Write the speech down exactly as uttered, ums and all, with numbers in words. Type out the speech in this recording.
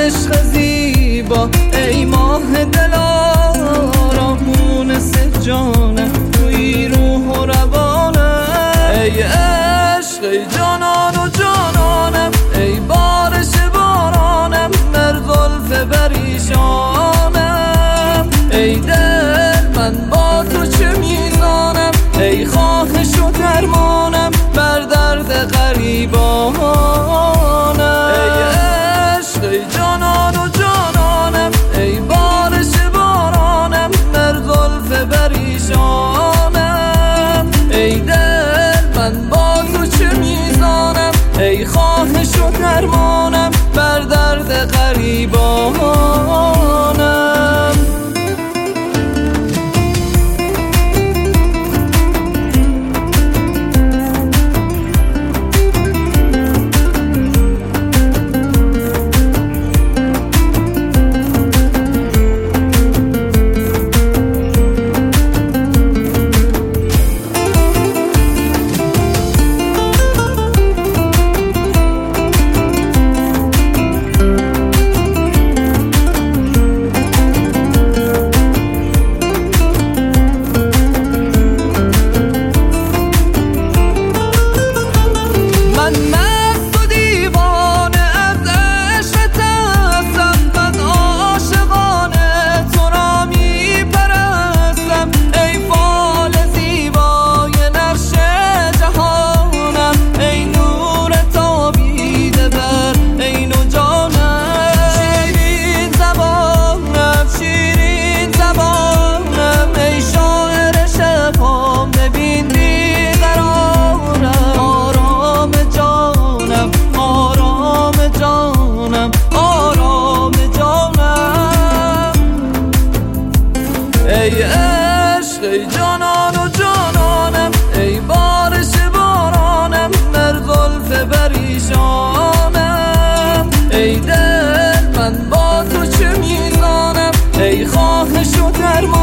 عشق زیبا، ای ماه دلارا، مونس جانم، توی روح و روانم. ای عشق ای جانان و جانانم، ای بارش بارانم در زلف بریشانم. ای دل من با تو چه میزانم، ای خواهش و درمانم بر درد غریبانم. ای عشق ای جانان و جانانم، ای بارش بارانم در زلف بریشانم. ای دل من با تو چه میزانم، ای خواهش و درمانم بر درد غریبانم. ای عشق ای جانان و جانانم، ای بارش بارانم در زلف بریشانم. ای دل من با تو چه میزانم، ای خواهش و درمان